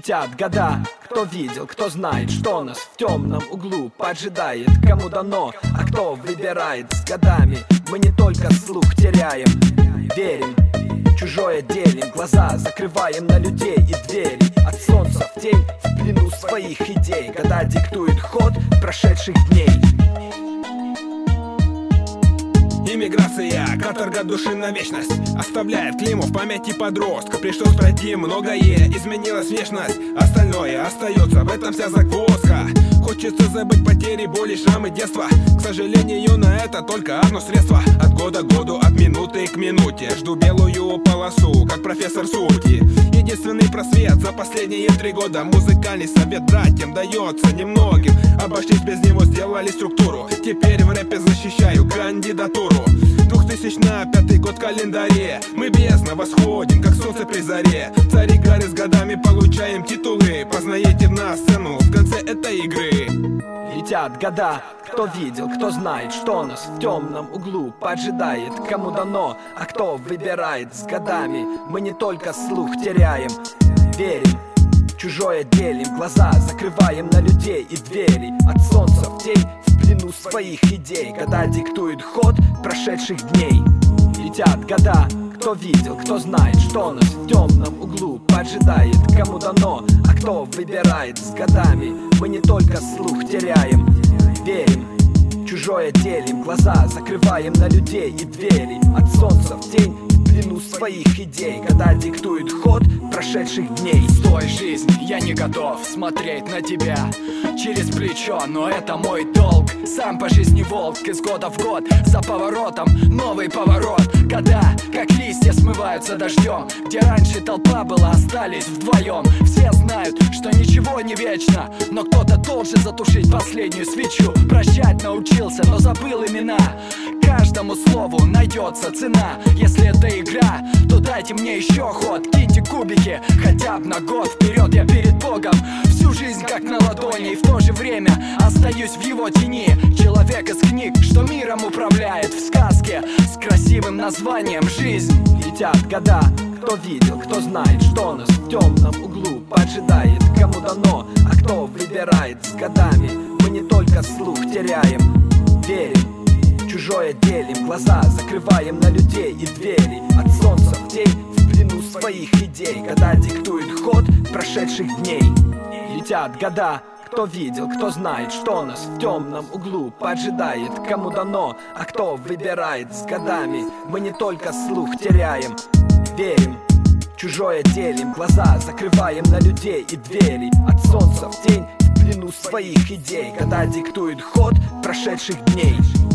Летят года, кто видел, кто знает, что нас в темном углу поджидает. Кому дано, а кто выбирает с годами. Мы не только слух теряем, верим, чужое делим, глаза закрываем на людей и двери. От солнца в тень, в плену своих идей. Года диктуют ход прошедших дней. Иммиграция, каторга души на вечность, оставляет клеймо в памяти подростка. Пришлось пройти многое, изменилась внешность, остальное остается, в этом вся загвоздка. Хочется забыть потери, боли, шрамы детства. К сожалению, на это только одно средство. От года к году, от минуты к минуте жду белую полосу, как профессор Сути. Единственный просвет за последние 3 года. Музыкальный совет братьям дается немногим. Обошлись без него, сделали структуру. Теперь в рэпе защищаю кандидатуру. 2005 год в календаре. Мы бездна восходим, как солнце при заре. Цари горы с годами получаем титулы. Познаете нас цену в конце этой игры. Летят года, кто видел, кто знает, что нас в темном углу поджидает. Кому дано, а кто выбирает с годами. Мы не только слух теряем, верим, чужое делим, глаза закрываем на людей и двери. От солнца в тень, в плену своих идей. Года диктуют ход прошедших дней. Летят года, кто видел, кто знает, что нас в темном углу поджидает. Кому дано, а кто выбирает с годами. Мы не только слух теряем, верим, чужое делим, глаза закрываем на людей и двери. От солнца в тень, в плену своих идей. Года диктуют ход прошедших дней. Стой, жизнь, я не готов смотреть на тебя через плечо, но это мой долг. Сам по жизни волк, из года в год, за поворотом новый поворот. Года, как листья, смываются дождем. Где раньше толпа была, остались вдвоем. Все знают, что ничего не вечно, но кто-то должен затушить последнюю свечу. Прощать научился, но забыл имена. Каждому слову найдется цена. Если это игра, то дайте мне еще ход. Киньте кубики, хотя бы на год вперед. Я перед Богом всю жизнь как на ладони, и в то же время остаюсь в его тени. Человек из книг, что миром управляет, в сказке с красивым названием «Жизнь». Летят года, кто видел, кто знает, что нас в темном углу поджидает. Кому дано, а кто выбирает с годами. Мы не только слух теряем, верим, чужое делим, глаза закрываем на людей и двери. От солнца в тень, в плену своих идей. Года диктуют ход прошедших дней. Летят года, кто видел, кто знает, что нас в темном углу поджидает. Кому дано, а кто выбирает с годами. Мы не только слух теряем, верим, чужое делим, глаза закрываем на людей и двери. От солнца в тень, в плену своих идей. Года диктуют ход прошедших дней.